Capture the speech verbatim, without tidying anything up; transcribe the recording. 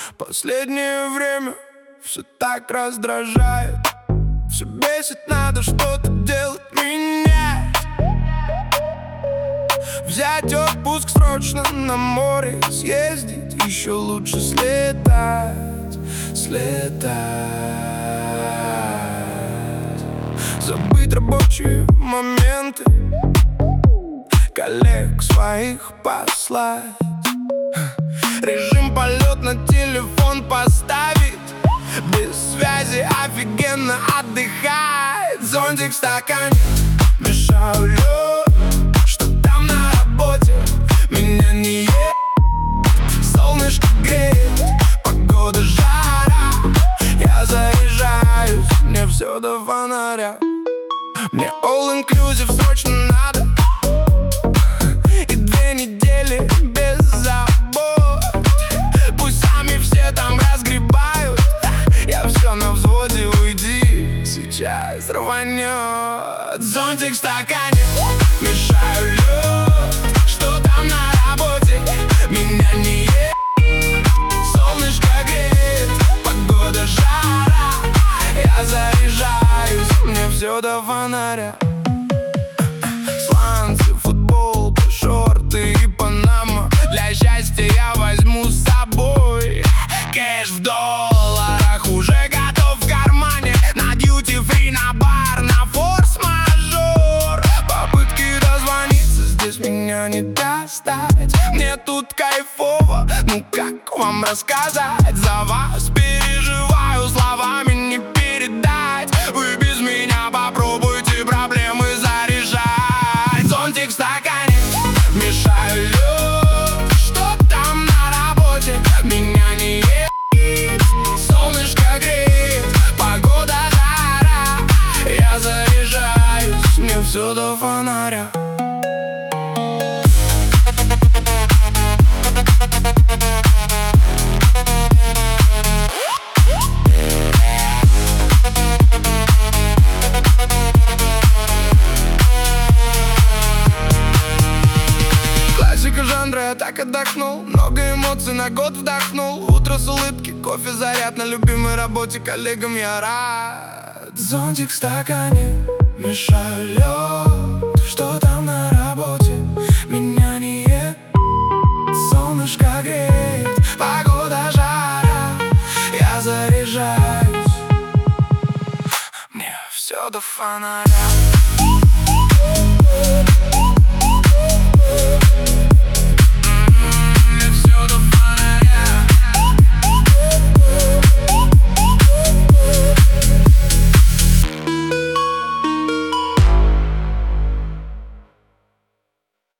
Последнее время все так раздражает, все бесит, надо что-то делать, менять. Взять отпуск срочно, на море съездить, еще лучше слетать, слетать. Забыть рабочие моменты, коллег своих послать, режим полет на телефон поставить, без связи офигенно отдыхать. Зонтик в стакане, мешаю лед, что там на работе меня не ест. Солнышко греет, погода жара, я заряжаюсь, мне все до фонаря. Мне all-inclusive срочно надо, и две недели без забот. Пусть сами все там разгребают, я все на взводе, уйди, сейчас рванет. Зонтик в стакане, мешаю лед, что там на работе меня не ест. Солнышко греет, погода жара, я заряжаюсь, мне все до фонаря. Сланцы, футболка, шорты и панама, для счастья я возьму с собой. Кэш в долларах уже готов в кармане, на дьюти-фри, на бар, на форс-мажор. Попытки дозвониться, здесь меня не достать. Мне тут кайфово, ну как вам рассказать? За вас переживаю, словами не передать. Вы без меня попробуйте проблемы заряжать. Зонтик в стакане, мешаю лед, что там на работе меня не ест. Солнышко греет, погода жара, я заряжаюсь, мне все до фонаря. Я так отдохнул, много эмоций на год вдохнул. Утро с улыбки, кофе, заряд на любимой работе, коллегам я рад. Зонтик в стакане, мешаю лед, что там на работе меня не ест. Солнышко греет, погода жара, я заряжаюсь, мне все до фонаря.